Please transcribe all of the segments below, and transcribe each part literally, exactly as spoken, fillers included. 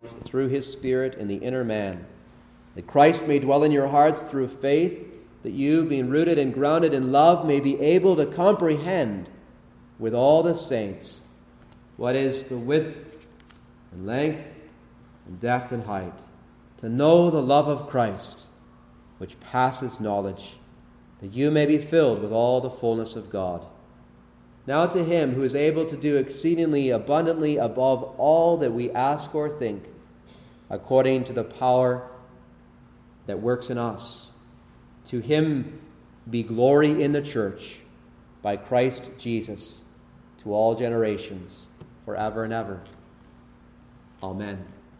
through his Spirit in the inner man, that Christ may dwell in your hearts through faith, that you, being rooted and grounded in love, may be able to comprehend with all the saints what is the width and length and depth and height, to know the love of Christ, which passes knowledge, that you may be filled with all the fullness of God. Now to him who is able to do exceedingly abundantly above all that we ask or think, according to the power that works in us, to him be glory in the church by Christ Jesus to all generations, forever and ever. Amen.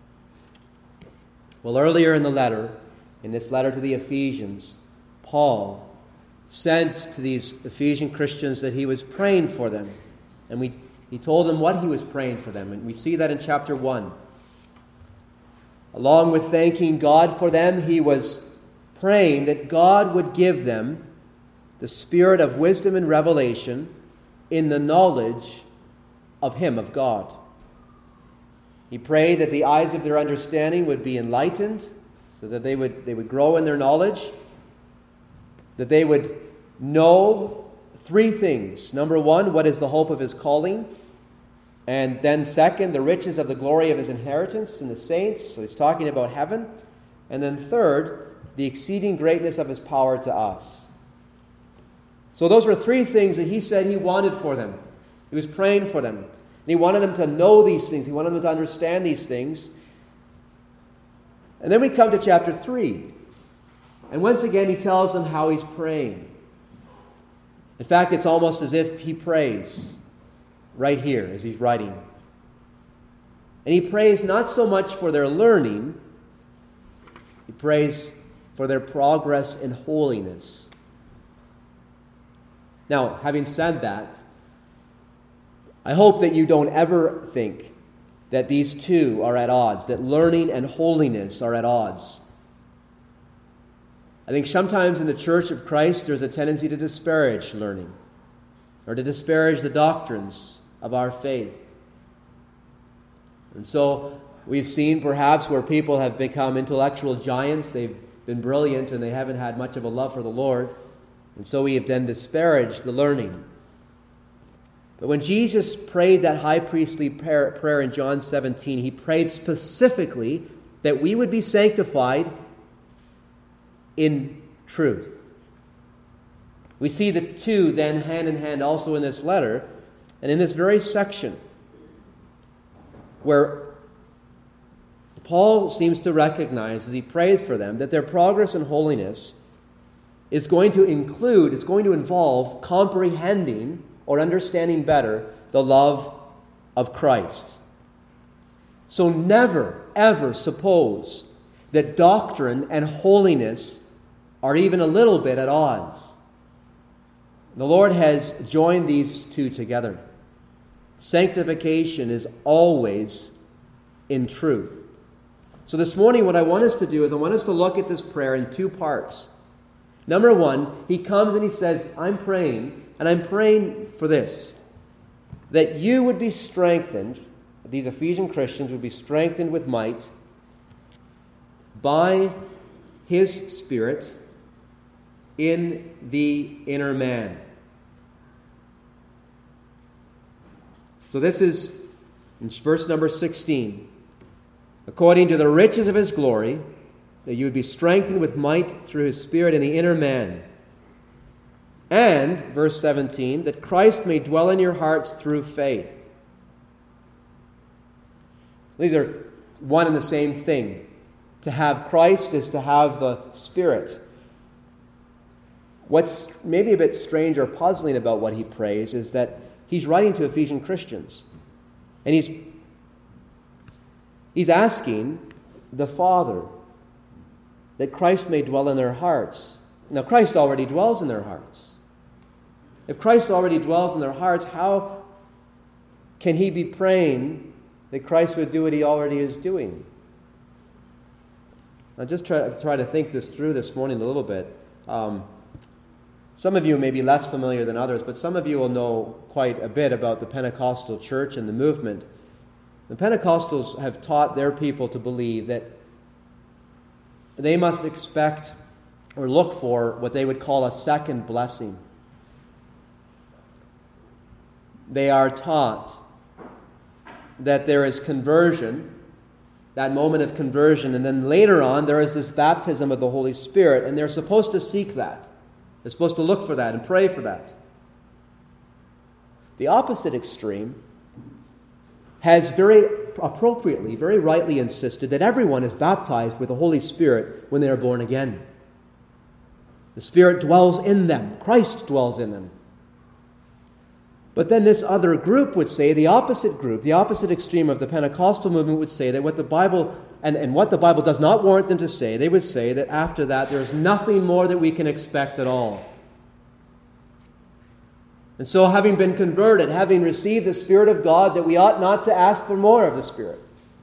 Well, earlier in the letter, in this letter to the Ephesians, Paul sent to these Ephesian Christians that he was praying for them. And we, he told them what he was praying for them. And we see that in chapter one. Along with thanking God for them, he was praying that God would give them the spirit of wisdom and revelation in the knowledge of him, of God. He prayed that the eyes of their understanding would be enlightened, so that they would, they would grow in their knowledge, that they would know three things. Number one, what is the hope of his calling? And then second, the riches of the glory of his inheritance in the saints. So he's talking about heaven. And then third, the exceeding greatness of his power to us. So those were three things that he said he wanted for them. He was praying for them. And he wanted them to know these things. He wanted them to understand these things. And then we come to chapter three. And once again, he tells them how he's praying. In fact, it's almost as if he prays right here as he's writing. And he prays not so much for their learning, he prays for their progress in holiness. Now, having said that, I hope that you don't ever think that these two are at odds, that learning and holiness are at odds. I think sometimes in the Church of Christ there's a tendency to disparage learning or to disparage the doctrines of our faith. And so we've seen perhaps where people have become intellectual giants, they've been brilliant and they haven't had much of a love for the Lord, and so we have then disparaged the learning. But when Jesus prayed that high priestly prayer, prayer in John seventeen, he prayed specifically that we would be sanctified in truth. We see the two then hand in hand also in this letter and in this very section where Paul seems to recognize as he prays for them that their progress in holiness is going to include, is going to involve comprehending or understanding better the love of Christ. So never, ever suppose that doctrine and holiness are even a little bit at odds. The Lord has joined these two together. Sanctification is always in truth. So this morning what I want us to do is I want us to look at this prayer in two parts. Number one, he comes and he says, I'm praying, and I'm praying for this, that you would be strengthened, these Ephesian Christians would be strengthened with might by his Spirit in the inner man. So this is in verse number sixteen. According to the riches of his glory, that you would be strengthened with might through his Spirit in the inner man. And, verse seventeen, that Christ may dwell in your hearts through faith. These are one and the same thing. To have Christ is to have the Spirit. What's maybe a bit strange or puzzling about what he prays is that he's writing to Ephesian Christians. And he's, he's asking the Father that Christ may dwell in their hearts. Now, Christ already dwells in their hearts. If Christ already dwells in their hearts, how can he be praying that Christ would do what he already is doing? Now, just try, try to think this through this morning a little bit. Um, some of you may be less familiar than others, but some of you will know quite a bit about the Pentecostal church and the movement. The Pentecostals have taught their people to believe that they must expect or look for what they would call a second blessing. They are taught that there is conversion, that moment of conversion, and then later on there is this baptism of the Holy Spirit, and they're supposed to seek that. They're supposed to look for that and pray for that. The opposite extreme has very appropriately, very rightly insisted that everyone is baptized with the Holy Spirit when they are born again. The Spirit dwells in them. Christ dwells in them. But then this other group would say, the opposite group, the opposite extreme of the Pentecostal movement would say that what the Bible, and, and what the Bible does not warrant them to say, they would say that after that there is nothing more that we can expect at all. And so having been converted, having received the Spirit of God, that we ought not to ask for more of the Spirit.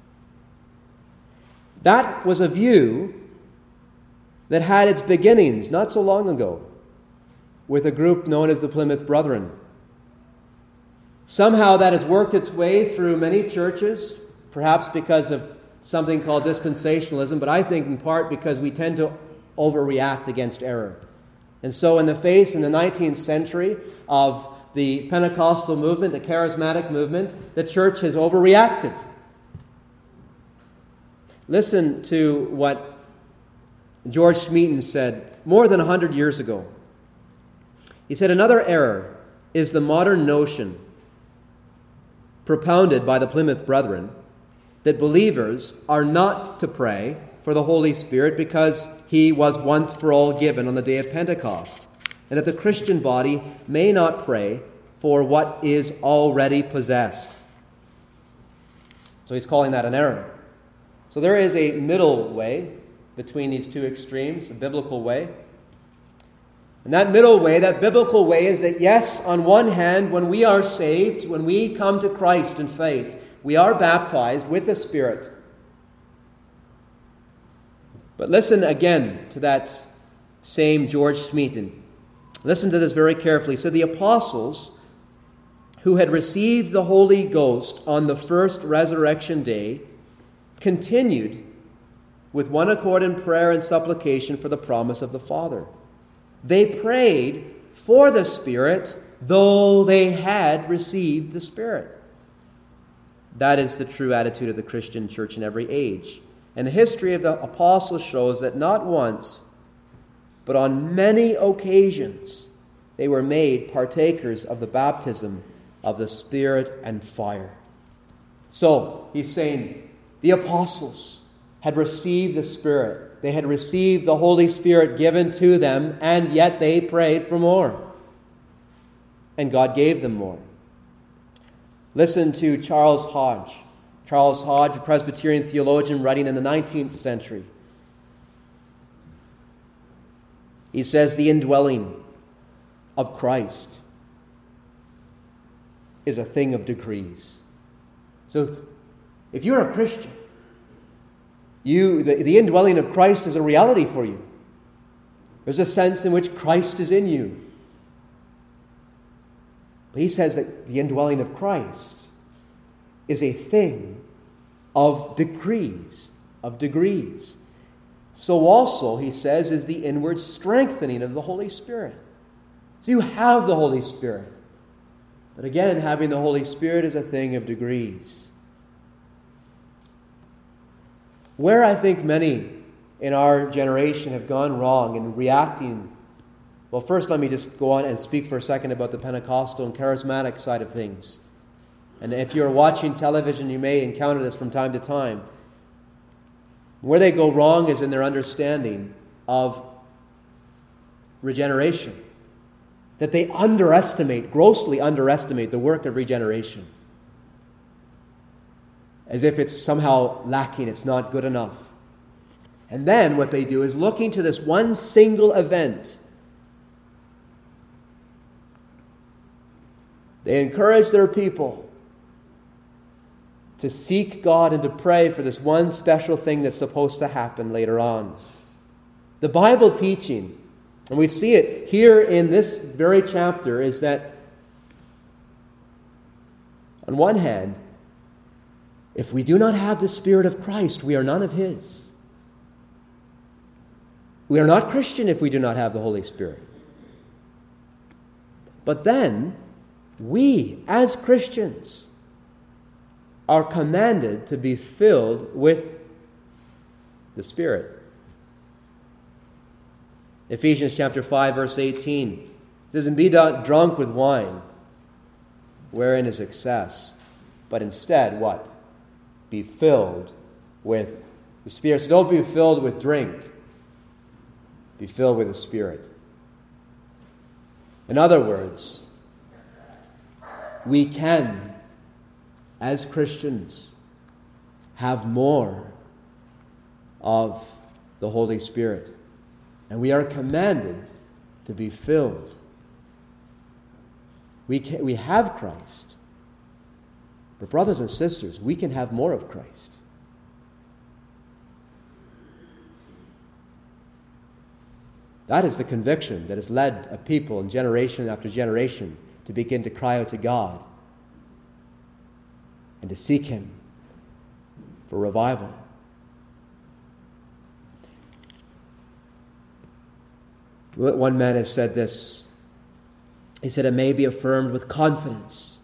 That was a view that had its beginnings not so long ago with a group known as the Plymouth Brethren. Somehow that has worked its way through many churches, perhaps because of something called dispensationalism, but I think in part because we tend to overreact against error. And so in the face in the nineteenth century of the Pentecostal movement, the charismatic movement, the church has overreacted. Listen to what George Smeaton said more than one hundred years ago. He said, "Another error is the modern notion propounded by the Plymouth Brethren that believers are not to pray for the Holy Spirit because He was once for all given on the day of Pentecost, and that the Christian body may not pray for what is already possessed." So he's calling that an error. So there is a middle way between these two extremes, a biblical way. And that middle way, that biblical way is that yes, on one hand, when we are saved, when we come to Christ in faith, we are baptized with the Spirit. But listen again to that same George Smeaton. Listen to this very carefully. He said, "The apostles who had received the Holy Ghost on the first resurrection day continued with one accord in prayer and supplication for the promise of the Father. They prayed for the Spirit, though they had received the Spirit." That is the true attitude of the Christian church in every age. And the history of the apostles shows that not once, but on many occasions, they were made partakers of the baptism of the Spirit and fire. So, he's saying, the apostles had received the Spirit. They had received the Holy Spirit given to them, and yet they prayed for more. And God gave them more. Listen to Charles Hodge. Charles Hodge, a Presbyterian theologian writing in the nineteenth century. He says, "The indwelling of Christ is a thing of degrees." So, if you're a Christian, You, the, the indwelling of Christ is a reality for you. There's a sense in which Christ is in you. But he says that the indwelling of Christ is a thing of degrees, of degrees. So also, he says, is the inward strengthening of the Holy Spirit. So you have the Holy Spirit. But again, having the Holy Spirit is a thing of degrees. Where I think many in our generation have gone wrong in reacting, well, first let me just go on and speak for a second about the Pentecostal and charismatic side of things. And if you're watching television, you may encounter this from time to time. Where they go wrong is in their understanding of regeneration. That they underestimate, grossly underestimate the work of regeneration. As if it's somehow lacking, it's not good enough. And then what they do is looking to this one single event. They encourage their people to seek God and to pray for this one special thing that's supposed to happen later on. The Bible teaching, and we see it here in this very chapter, is that on one hand, If we do not have the Spirit of Christ, we are none of His. We are not Christian if we do not have the Holy Spirit. But then, we, as Christians, are commanded to be filled with the Spirit. Ephesians chapter five, verse eighteen. It says, "And be not drunk with wine, wherein is excess, but instead," what? "Be filled with the Spirit." So don't be filled with drink. Be filled with the Spirit. In other words, we can, as Christians, have more of the Holy Spirit. And we are commanded to be filled. We can, we have Christ. But brothers and sisters, we can have more of Christ. That is the conviction that has led a people in generation after generation to begin to cry out to God and to seek Him for revival. One man has said this. He said, "It may be affirmed with confidence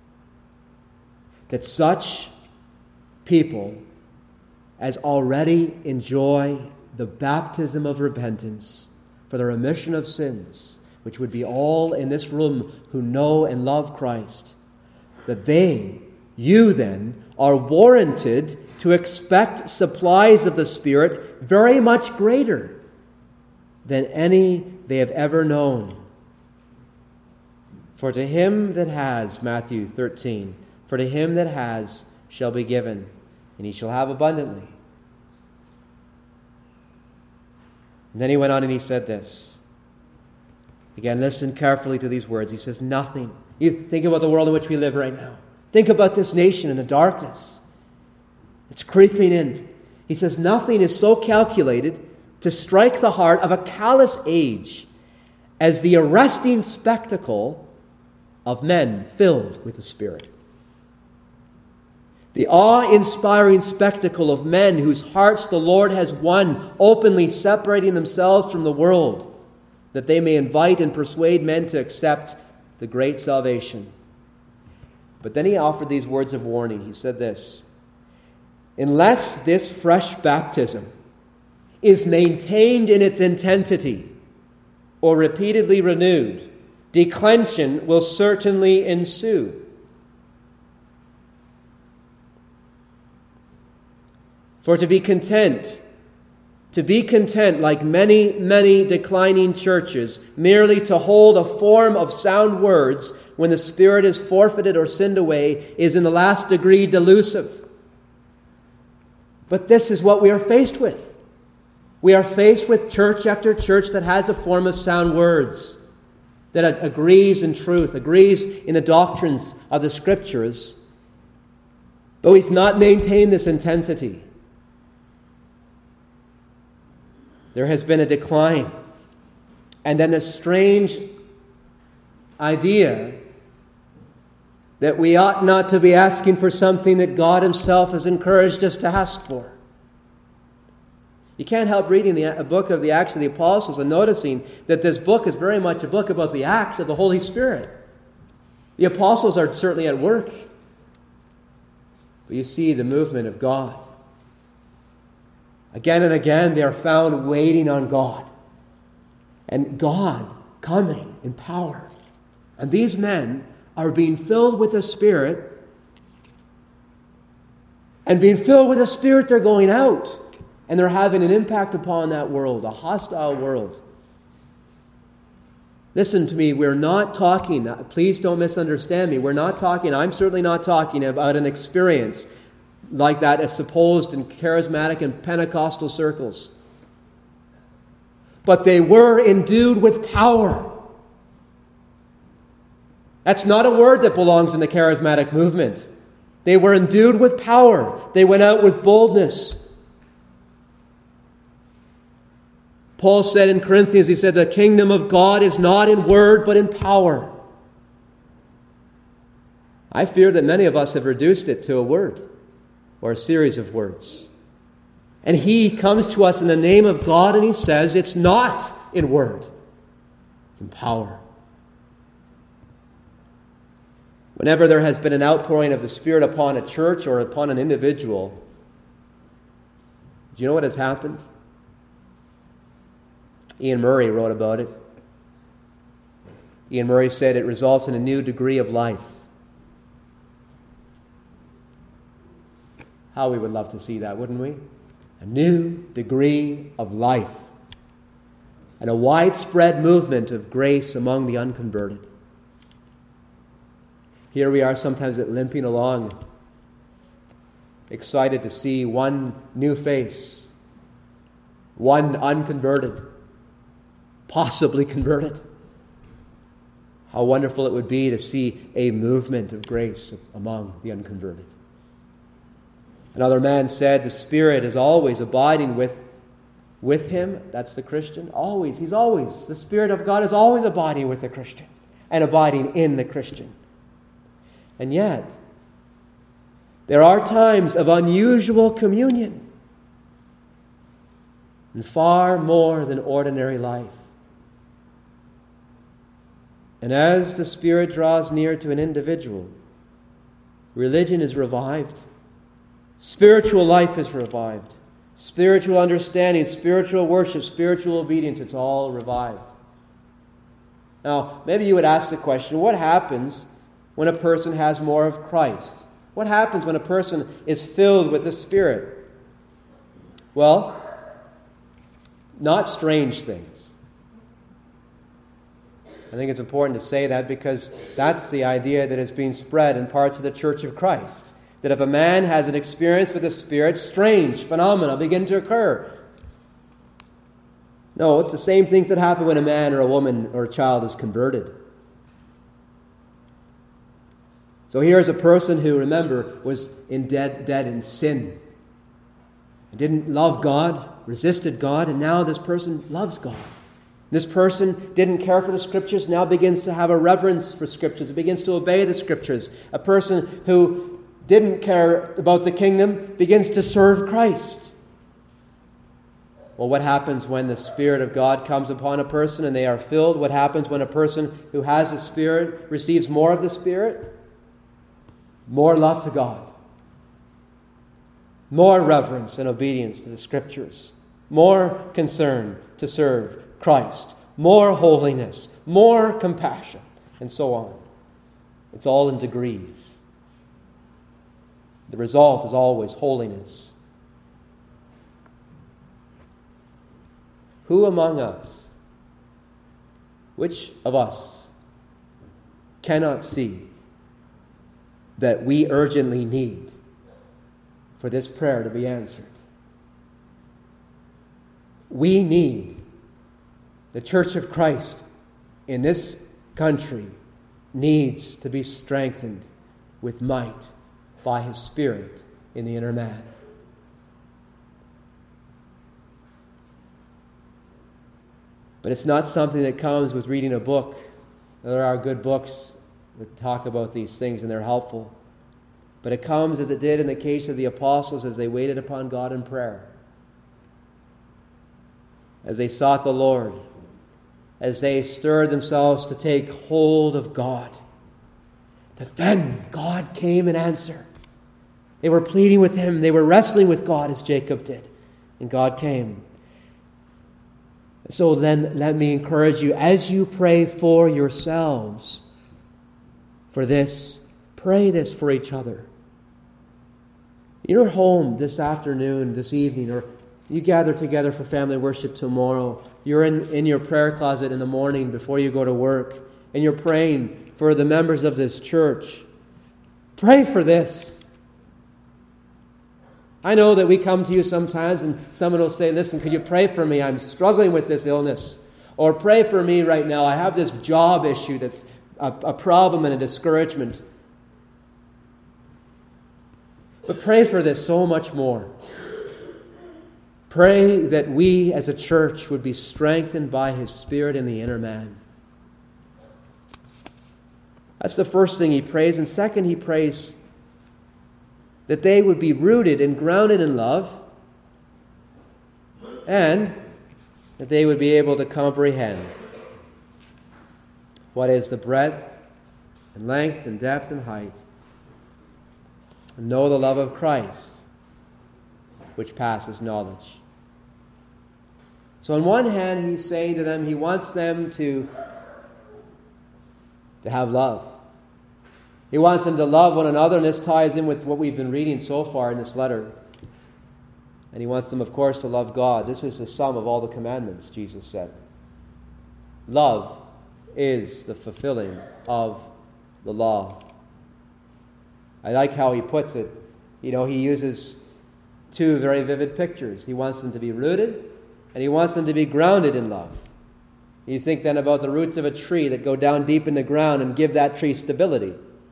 that such people as already enjoy the baptism of repentance for the remission of sins, which would be all in this room who know and love Christ, that they, you then, are warranted to expect supplies of the Spirit very much greater than any they have ever known. For to him that has," Matthew thirteen, "for to him that has shall be given, and he shall have abundantly." And then he went on and he said this. Again, listen carefully to these words. He says, "Nothing." You think about the world in which we live right now. Think about this nation and the darkness. It's creeping in. He says, "Nothing is so calculated to strike the heart of a callous age as the arresting spectacle of men filled with the Spirit." The awe-inspiring spectacle of men whose hearts the Lord has won, openly separating themselves from the world, that they may invite and persuade men to accept the great salvation. But then he offered these words of warning. He said this, "Unless this fresh baptism is maintained in its intensity or repeatedly renewed, declension will certainly ensue." For to be content, to be content like many, many declining churches, merely to hold a form of sound words when the Spirit is forfeited or sinned away, is in the last degree delusive. But this is what we are faced with. We are faced with church after church that has a form of sound words, that agrees in truth, agrees in the doctrines of the Scriptures, but we've not maintained this intensity. There has been a decline. And then this strange idea that we ought not to be asking for something that God Himself has encouraged us to ask for. You can't help reading the a book of the Acts of the Apostles and noticing that this book is very much a book about the acts of the Holy Spirit. The apostles are certainly at work, but you see the movement of God. Again and again, they are found waiting on God, and God coming in power. And these men are being filled with the Spirit, and being filled with the Spirit, they're going out. And they're having an impact upon that world, a hostile world. Listen to me, we're not talking, please don't misunderstand me, we're not talking, I'm certainly not talking about an experience like that as supposed in charismatic and Pentecostal circles. But they were endued with power. That's not a word that belongs in the charismatic movement. They were endued with power. They went out with boldness. Paul said in Corinthians, he said, the kingdom of God is not in word, but in power. I fear that many of us have reduced it to a word. or a series of words. And he comes to us in the name of God, and he says it's not in word, it's in power. Whenever there has been an outpouring of the Spirit upon a church or upon an individual, do you know what has happened? Ian Murray wrote about it. Ian Murray said it results in a new degree of life. How we would love to see that, wouldn't we? A new degree of life. And a widespread movement of grace among the unconverted. Here we are sometimes limping along, excited to see one new face, one unconverted, possibly converted. How wonderful it would be to see a movement of grace among the unconverted. Another man said the Spirit is always abiding with, with him. That's the Christian. Always. He's always. The Spirit of God is always abiding with the Christian and abiding in the Christian. And yet, there are times of unusual communion and far more than ordinary life. And as the Spirit draws near to an individual, religion is revived. Spiritual life is revived. Spiritual understanding, spiritual worship, spiritual obedience, it's all revived. Now, maybe you would ask the question, what happens when a person has more of Christ? What happens when a person is filled with the Spirit? Well, not strange things. I think it's important to say that because that's the idea that is being spread in parts of the Church of Christ. That if a man has an experience with the Spirit, strange phenomena begin to occur. No, it's the same things that happen when a man or a woman or a child is converted. So here's a person who, remember, was in dead, dead in sin. And didn't love God, resisted God, and now this person loves God. This person didn't care for the Scriptures, now begins to have a reverence for Scriptures, begins to obey the Scriptures. A person who didn't care about the kingdom begins to serve Christ. Well, what happens when the Spirit of God comes upon a person and they are filled? What happens when a person who has the Spirit receives more of the Spirit? More love to God. More reverence and obedience to the Scriptures. More concern to serve Christ. More holiness. More compassion. And so on. It's all in degrees. The result is always holiness. Who among us, which of us, cannot see that we urgently need for this prayer to be answered? We need the Church of Christ in this country needs to be strengthened with might by His Spirit in the inner man. But it's not something that comes with reading a book. There are good books that talk about these things and they're helpful. But it comes as it did in the case of the apostles as they waited upon God in prayer. As they sought the Lord. As they stirred themselves to take hold of God. That then God came and answered. They were pleading with Him. They were wrestling with God as Jacob did. And God came. So then let me encourage you, as you pray for yourselves, for this, pray this for each other. You're home this afternoon, this evening, or you gather together for family worship tomorrow. You're in, in your prayer closet in the morning before you go to work, and you're praying for the members of this church. Pray for this. I know that we come to you sometimes and someone will say, listen, could you pray for me? I'm struggling with this illness. Or pray for me right now. I have this job issue that's a, a problem and a discouragement. But pray for this so much more. Pray that we as a church would be strengthened by His Spirit in the inner man. That's the first thing he prays. And second, he prays that they would be rooted and grounded in love, and that they would be able to comprehend what is the breadth and length and depth and height, and know the love of Christ, which passes knowledge. So on one hand, he's saying to them, he wants them to, to have love. He wants them to love one another, and this ties in with what we've been reading so far in this letter. And he wants them, of course, to love God. This is the sum of all the commandments, Jesus said. Love is the fulfilling of the law. I like how he puts it. You know, he uses two very vivid pictures. He wants them to be rooted, and he wants them to be grounded in love. You think then about the roots of a tree that go down deep in the ground and give that tree stability.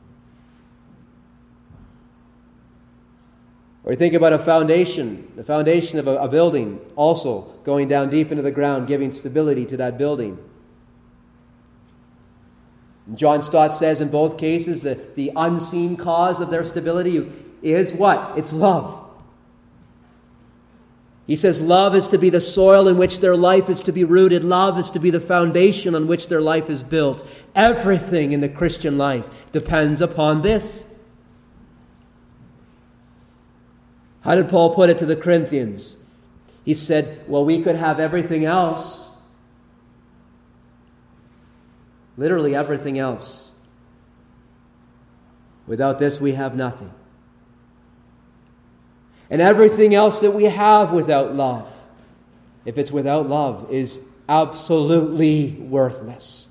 Or you think about a foundation, the foundation of a, a building also going down deep into the ground, giving stability to that building. John Stott says in both cases that the unseen cause of their stability is what? It's love. He says love is to be the soil in which their life is to be rooted. Love is to be the foundation on which their life is built. Everything in the Christian life depends upon this. How did Paul put it to the Corinthians? He said, well, we could have everything else. Literally everything else. Without this, we have nothing. And everything else that we have without love, if it's without love, is absolutely worthless.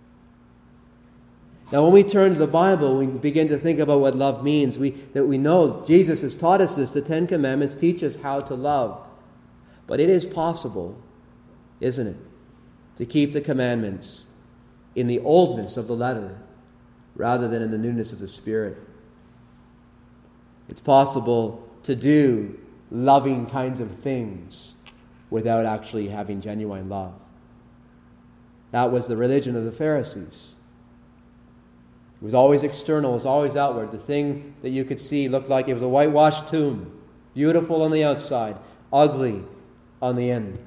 Now, when we turn to the Bible, we begin to think about what love means. We, that we know Jesus has taught us this. The Ten Commandments teach us how to love. But it is possible, isn't it, to keep the commandments in the oldness of the letter rather than in the newness of the Spirit. It's possible to do loving kinds of things without actually having genuine love. That was the religion of the Pharisees. It was always external, it was always outward. The thing that you could see looked like it was a whitewashed tomb, beautiful on the outside, ugly on the end.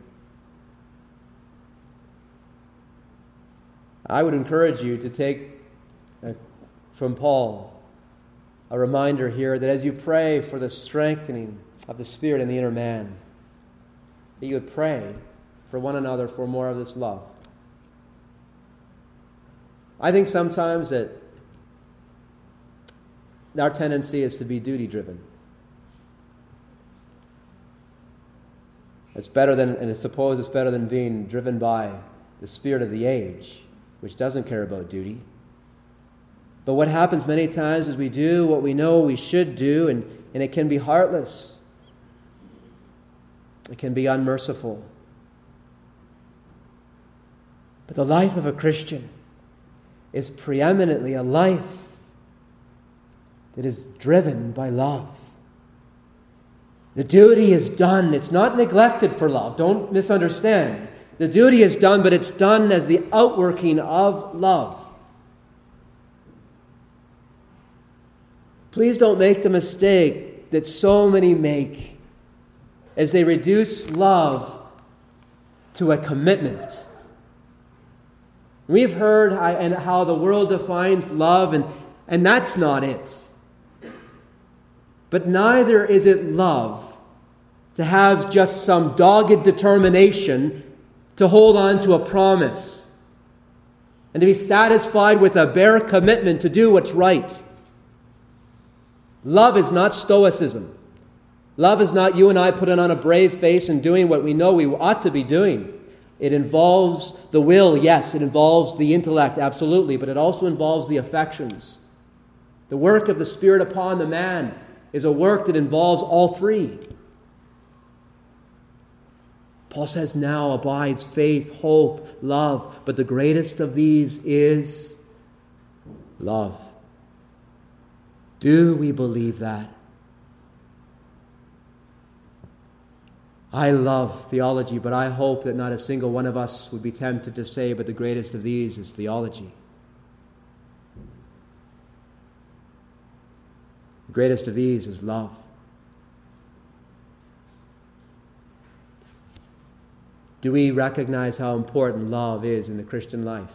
I would encourage you to take uh, from Paul a reminder here that as you pray for the strengthening of the Spirit in the inner man, that you would pray for one another for more of this love. I think sometimes that our tendency is to be duty-driven. It's better than, and I suppose it's better than being driven by the spirit of the age, which doesn't care about duty. But what happens many times is we do what we know we should do, and, and it can be heartless. It can be unmerciful. But the life of a Christian is preeminently a life that is driven by love. The duty is done. It's not neglected for love. Don't misunderstand. The duty is done, but it's done as the outworking of love. Please don't make the mistake that so many make as they reduce love to a commitment. We've heard how, and how the world defines love, and, and that's not it. But neither is it love to have just some dogged determination to hold on to a promise and to be satisfied with a bare commitment to do what's right. Love is not stoicism. Love is not you and I putting on a brave face and doing what we know we ought to be doing. It involves the will, yes. It involves the intellect, absolutely. But it also involves the affections. The work of the Spirit upon the man is a work that involves all three. Paul says, now abides faith, hope, love. But the greatest of these is love. Do we believe that? I love theology, but I hope that not a single one of us would be tempted to say, but the greatest of these is theology. The greatest of these is love. Do we recognize how important love is in the Christian life?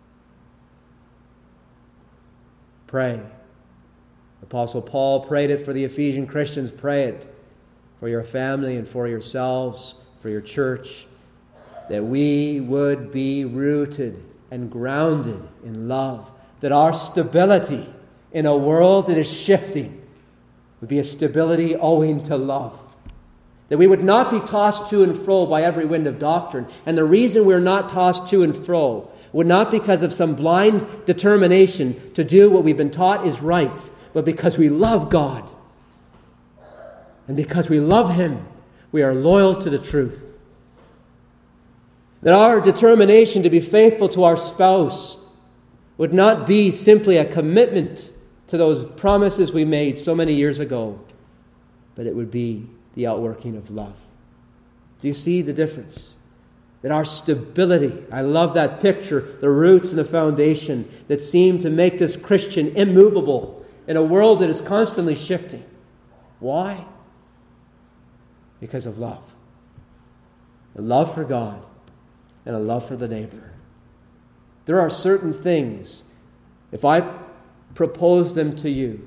Pray. Apostle Paul prayed it for the Ephesian Christians. Pray it for your family and for yourselves, for your church, that we would be rooted and grounded in love, that our stability in a world that is shifting would be a stability owing to love. That we would not be tossed to and fro by every wind of doctrine. And the reason we're not tossed to and fro would not because of some blind determination to do what we've been taught is right, but because we love God. And because we love Him, we are loyal to the truth. That our determination to be faithful to our spouse would not be simply a commitment to those promises we made so many years ago, but it would be the outworking of love. Do you see the difference? That our stability, I love that picture, the roots and the foundation that seem to make this Christian immovable in a world that is constantly shifting. Why? Because of love. A love for God and a love for the neighbor. There are certain things, if I propose them to you,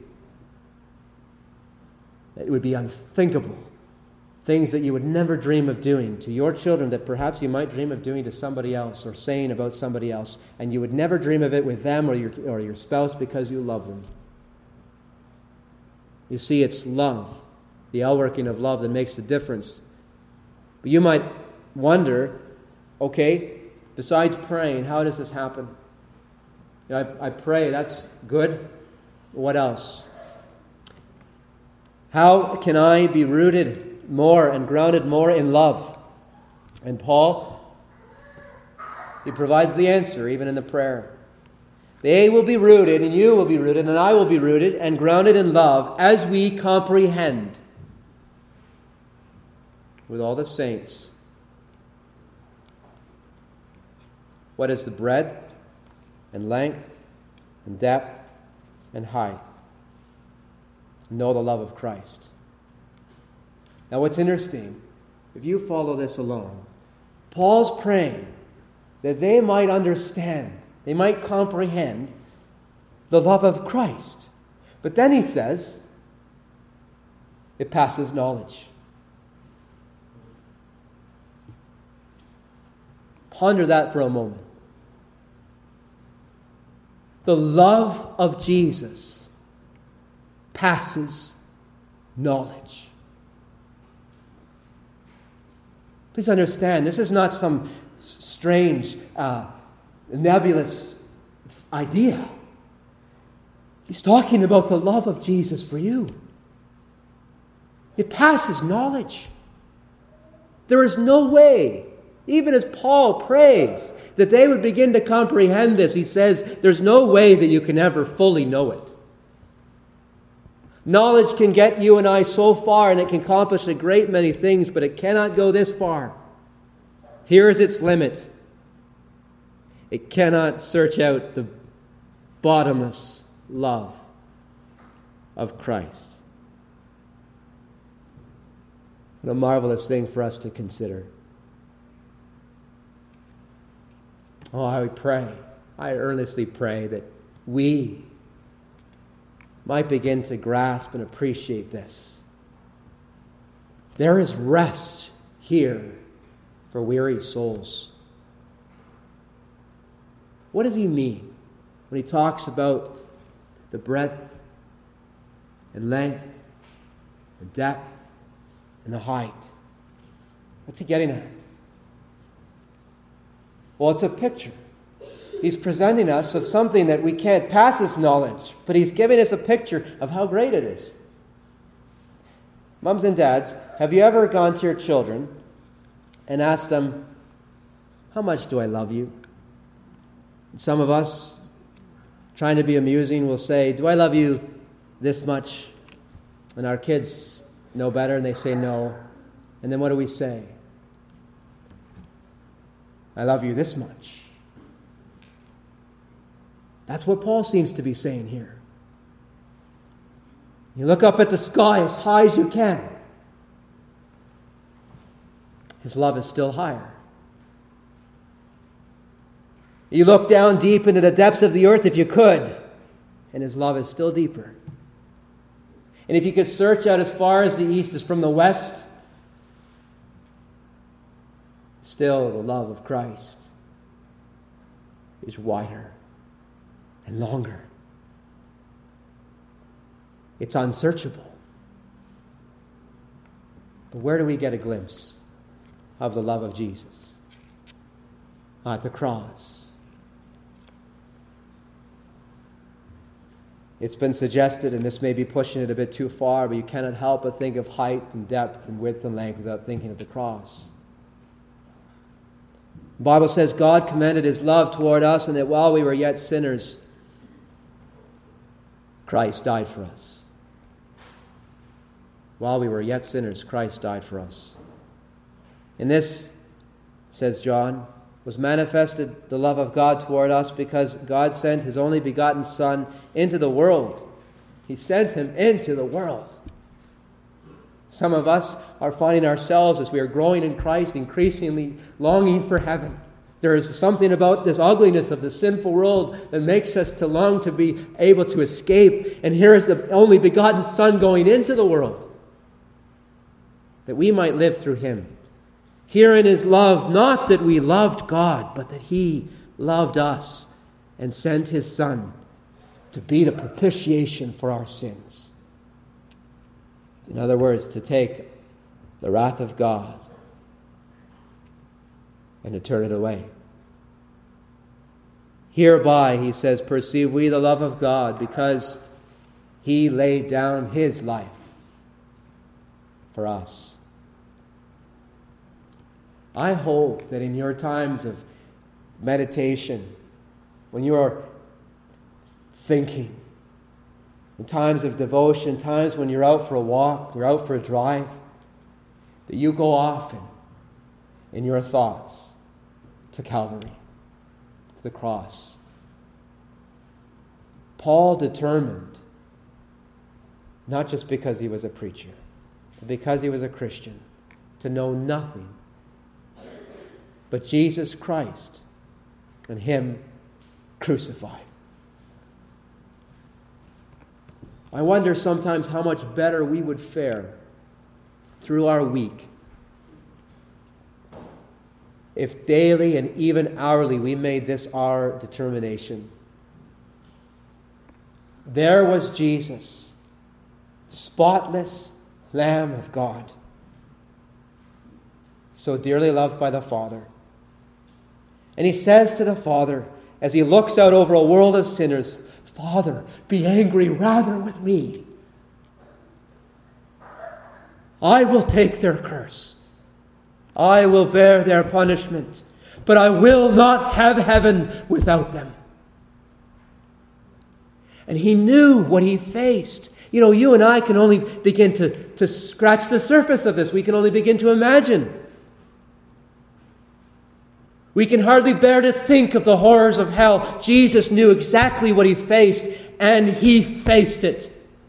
it would be unthinkable. Things that you would never dream of doing to your children that perhaps you might dream of doing to somebody else or saying about somebody else, and you would never dream of it with them or your, or your spouse because you love them. You see, it's love, the outworking of love that makes the difference. But you might wonder, okay, besides praying, how does this happen? You know, I, I pray, that's good. What else? How can I be rooted more and grounded more in love? And Paul, he provides the answer even in the prayer. They will be rooted, and you will be rooted, and I will be rooted and grounded in love as we comprehend with all the saints what is the breadth and length and depth and height. Know the love of Christ. Now what's interesting, if you follow this along, Paul's praying that they might understand, they might comprehend the love of Christ. But then he says, it passes knowledge. Ponder that for a moment. The love of Jesus passes knowledge. Please understand, this is not some strange, uh, nebulous idea. He's talking about the love of Jesus for you. It passes knowledge. There is no way, even as Paul prays, that they would begin to comprehend this. He says, there's no way that you can ever fully know it. Knowledge can get you and I so far, and it can accomplish a great many things, but it cannot go this far. Here is its limit. It cannot search out the bottomless love of Christ. What a marvelous thing for us to consider. Oh, I pray, I earnestly pray that we might begin to grasp and appreciate this. There is rest here for weary souls. What does he mean when he talks about the breadth and length and depth and the height? What's he getting at? Well, it's a picture. He's presenting us of something that we can't pass as knowledge, but he's giving us a picture of how great it is. Mums and dads, have you ever gone to your children and asked them, how much do I love you? And some of us, trying to be amusing, will say, do I love you this much? And our kids know better and they say no. And then what do we say? I love you this much. That's what Paul seems to be saying here. You look up at the sky as high as you can. His love is still higher. You look down deep into the depths of the earth if you could, and His love is still deeper. And if you could search out as far as the east is from the west, still the love of Christ is wider and longer. It's unsearchable. But where do we get a glimpse of the love of Jesus? At the cross. It's been suggested, and this may be pushing it a bit too far, but you cannot help but think of height and depth and width and length without thinking of the cross. The Bible says God commended His love toward us, and that while we were yet sinners, Christ died for us. While we were yet sinners, Christ died for us. In this, says John, was manifested the love of God toward us, because God sent His only begotten Son into the world. He sent Him into the world. Some of us are finding ourselves, as we are growing in Christ, increasingly longing for heaven. There is something about this ugliness of the sinful world that makes us to long to be able to escape. And here is the only begotten Son going into the world, that we might live through Him. Herein is love, not that we loved God, but that He loved us and sent His Son to be the propitiation for our sins. In other words, to take the wrath of God and to turn it away. Hereby, he says, perceive we the love of God, because He laid down His life for us. I hope that in your times of meditation, when you are thinking, in times of devotion, times when you're out for a walk, you're out for a drive, that you go often in your thoughts to Calvary, to the cross. Paul determined, not just because he was a preacher, but because he was a Christian, to know nothing but Jesus Christ and Him crucified. I wonder sometimes how much better we would fare through our week if daily and even hourly we made this our determination. There was Jesus, spotless Lamb of God, so dearly loved by the Father. And He says to the Father, as He looks out over a world of sinners, Father, be angry rather with me. I will take their curse. I will bear their punishment, but I will not have heaven without them. And He knew what He faced. You know, you and I can only begin to, to scratch the surface of this. We can only begin to imagine. We can hardly bear to think of the horrors of hell. Jesus knew exactly what He faced, and He faced it.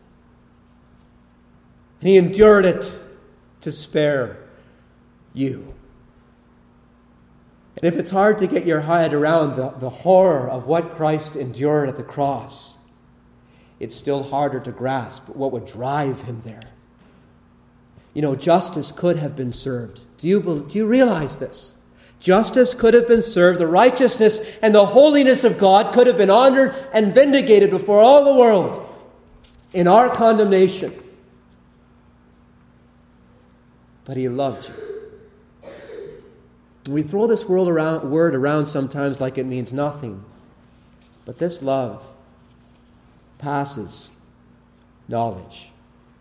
And He endured it to spare you. And if it's hard to get your head around the, the horror of what Christ endured at the cross, it's still harder to grasp what would drive Him there. You know, justice could have been served. Do you, do you realize this? Justice could have been served. The righteousness and the holiness of God could have been honored and vindicated before all the world in our condemnation. But He loved you. We throw this world around, word around sometimes like it means nothing. But this love passes knowledge.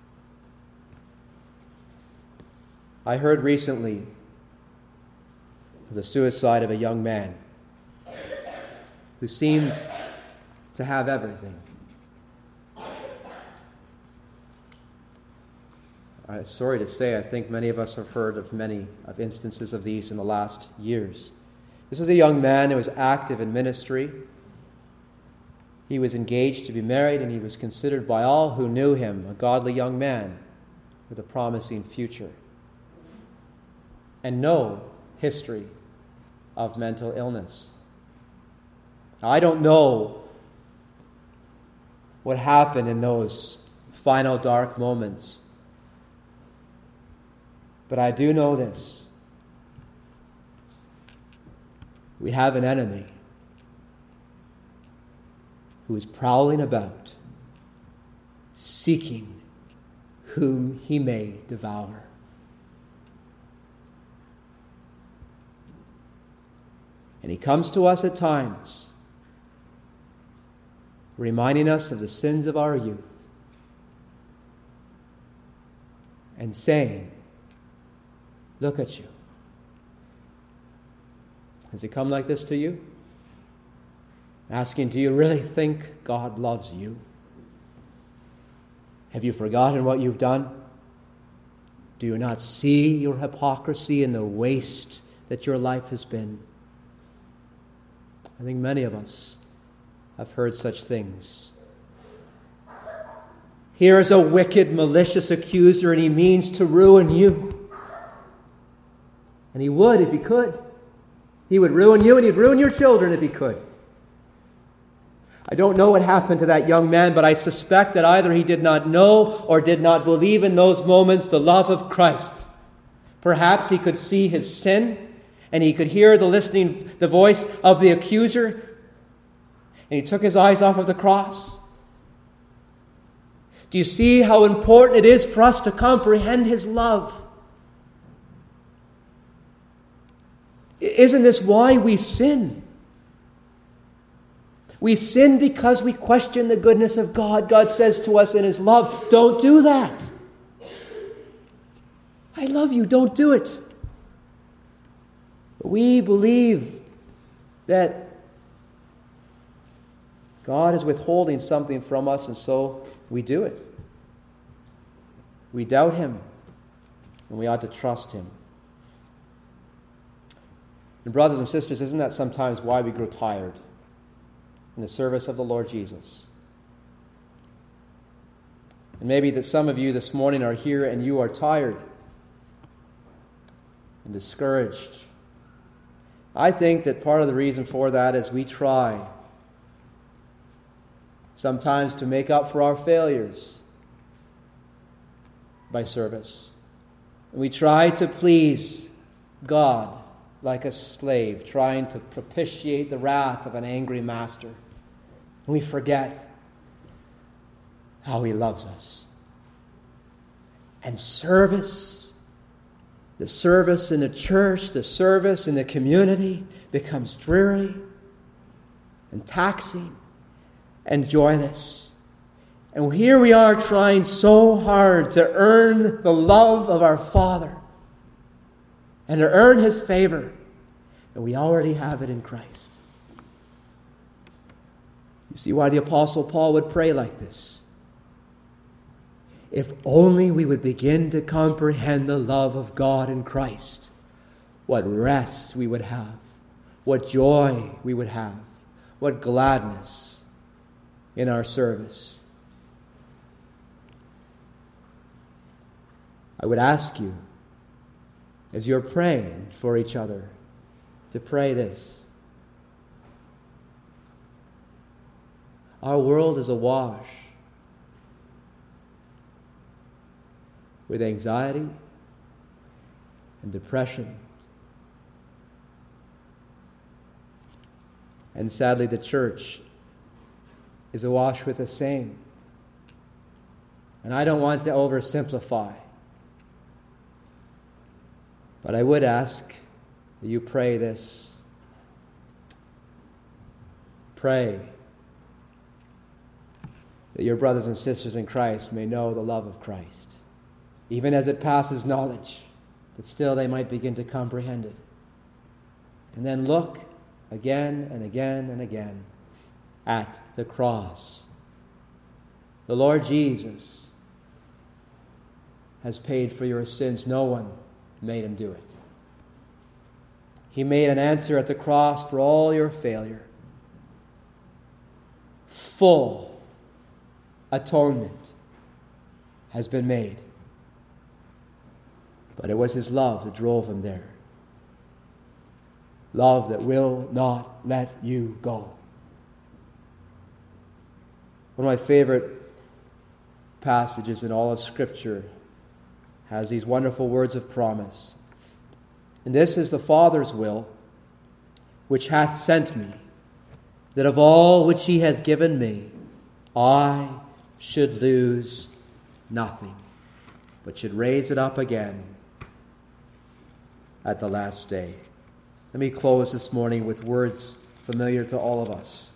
I heard recently of the suicide of a young man who seemed to have everything. I'm sorry to say, I think many of us have heard of many of instances of these in the last years. This was a young man who was active in ministry. He was engaged to be married, and he was considered by all who knew him a godly young man with a promising future and no history of mental illness. Now, I don't know what happened in those final dark moments, but I do know this. We have an enemy who is prowling about, seeking whom he may devour. And he comes to us at times, reminding us of the sins of our youth, and saying, look at you. Has he come like this to you? Asking, do you really think God loves you? Have you forgotten what you've done? Do you not see your hypocrisy and the waste that your life has been? I think many of us have heard such things. Here is a wicked, malicious accuser, and he means to ruin you. And he would if he could. He would ruin you, and he'd ruin your children if he could. I don't know what happened to that young man, but I suspect that either he did not know or did not believe in those moments the love of Christ. Perhaps he could see his sin, and he could hear the listening, the voice of the accuser, and he took his eyes off of the cross. Do you see how important it is for us to comprehend his love? Isn't this why we sin? We sin because we question the goodness of God. God says to us in his love, don't do that. I love you, don't do it. But we believe that God is withholding something from us, and so we do it. We doubt him, and we ought to trust him. And brothers and sisters, isn't that sometimes why we grow tired in the service of the Lord Jesus? And maybe that some of you this morning are here and you are tired and discouraged. I think that part of the reason for that is we try sometimes to make up for our failures by service. And we try to please God like a slave, trying to propitiate the wrath of an angry master. And we forget how he loves us. And service, the service in the church, the service in the community becomes dreary and taxing and joyless. And here we are trying so hard to earn the love of our Father and to earn his favor, and we already have it in Christ. You see why the Apostle Paul would pray like this? If only we would begin to comprehend the love of God in Christ, what rest we would have, what joy we would have, what gladness in our service. I would ask you, as you're praying for each other, to pray this. Our world is awash with anxiety and depression. And sadly, the church is awash with the same. And I don't want to oversimplify, but I would ask that you pray this. Pray that your brothers and sisters in Christ may know the love of Christ, even as it passes knowledge, that still they might begin to comprehend it. And then look again and again and again at the cross. The Lord Jesus has paid for your sins. No one made him do it. He made an answer at the cross for all your failure. full atonement has been made. But it was his love that drove him there. Love that will not let you go. One of my favorite passages in all of Scripture has these wonderful words of promise. And this is the Father's will, which hath sent me, that of all which he hath given me, I should lose nothing, but should raise it up again at the last day. Let me close this morning with words familiar to all of us.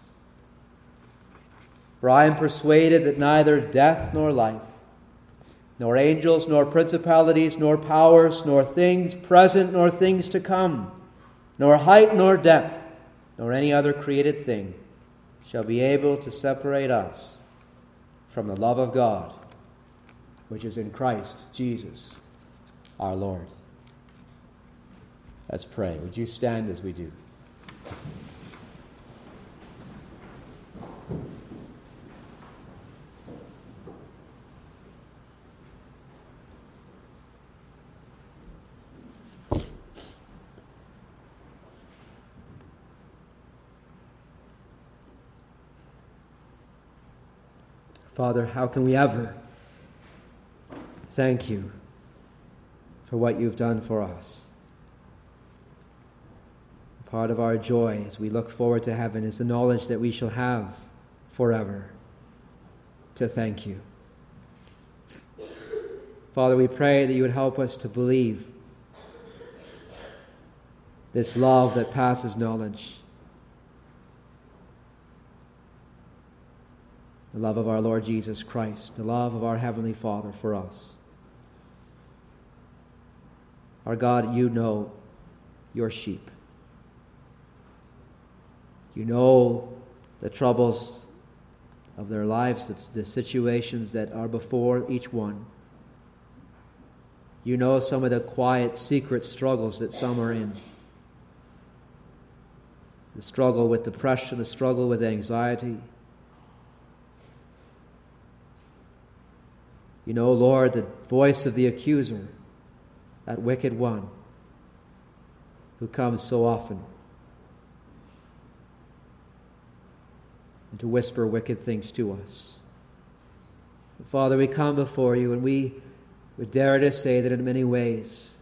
For I am persuaded that neither death nor life, nor angels, nor principalities, nor powers, nor things present, nor things to come, nor height, nor depth, nor any other created thing shall be able to separate us from the love of God, which is in Christ Jesus our Lord. Let's pray. Would you stand as we do? Father, how can we ever thank you for what you've done for us? Part of our joy as we look forward to heaven is the knowledge that we shall have forever to thank you. Father, we pray that you would help us to believe this love that passes knowledge. The love of our Lord Jesus Christ, the love of our Heavenly Father for us. Our God, you know your sheep. You know the troubles of their lives, the situations that are before each one. You know some of the quiet, secret struggles that some are in. The struggle with depression, the struggle with anxiety. You know, Lord, the voice of the accuser, that wicked one who comes so often and to whisper wicked things to us. Father, we come before you and we would dare to say that in many ways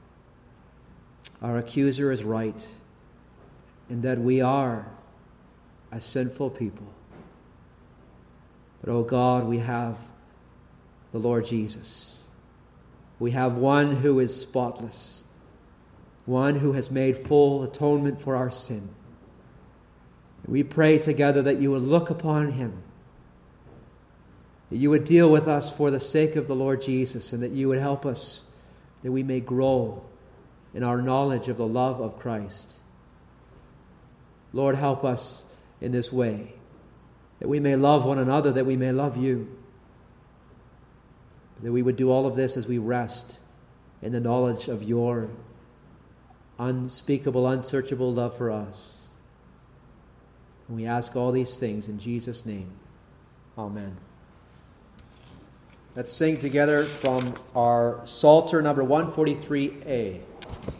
our accuser is right and that we are a sinful people. But, oh God, we have the Lord Jesus. We have one who is spotless, one who has made full atonement for our sin. We pray together that you would look upon him, that you would deal with us for the sake of the Lord Jesus, and that you would help us that we may grow in our knowledge of the love of Christ. Lord, help us in this way, that we may love one another, that we may love you. That we would do all of this as we rest in the knowledge of your unspeakable, unsearchable love for us. And we ask all these things in Jesus' name. Amen. Let's sing together from our Psalter number one forty-three A.